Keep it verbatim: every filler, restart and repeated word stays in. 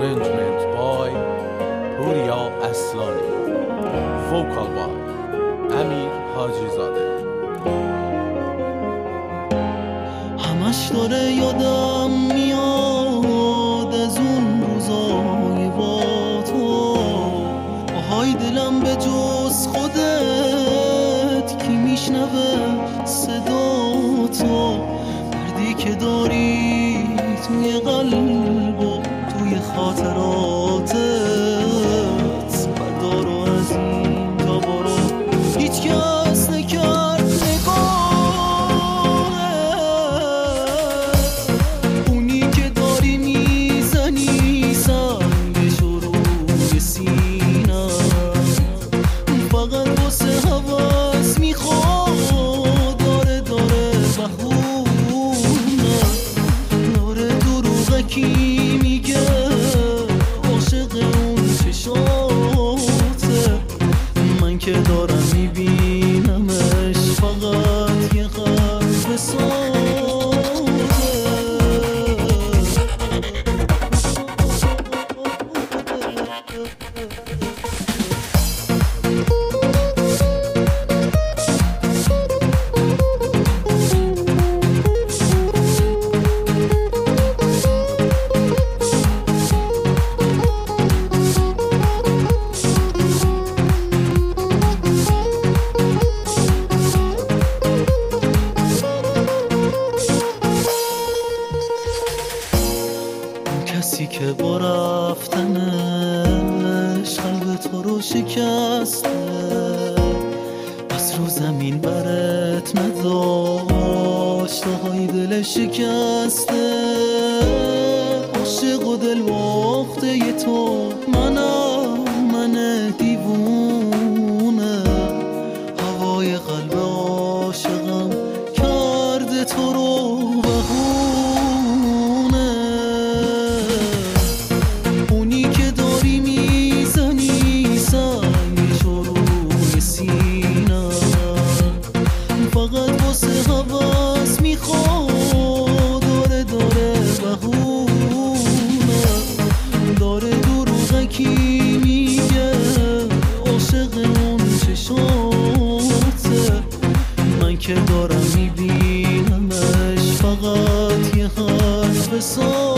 Arrangement by Puriya Aslani. Vocal by Amir Hajizadeh. همش داره یادم میاد از اون روزای با تو، آهای دلم به جز خودت کی میشنوه صدا تو، دردی که داری توی قلب و توی خاطراتت، بردارو از این تا برو، هیچ کس نکرد نگاهت، اونی که داری میزنی سنگشو روی سینه، فقط واسه حواس میخواد داره داره بهونه، داره دروغکی میگه عاشق اون چشاته، من که دارم میبینمش فقط یه قلب ساده. کسی که با رفتنش قلب تو رو شکسته، از رو زمین برت نداشت های دل شکسته، عاشق و دل باخته ی تو منم، من دیوونه، هوای قلب عاشقم کرده تو رو بهونه، اونی که داری میزنی سنگشو روی سینه، فقط واسه حواس میخواد داره داره بهونه، داره دروغکی میگه عاشق اون چشاته، من که دارم میبینمش فقط یه حرف ساده.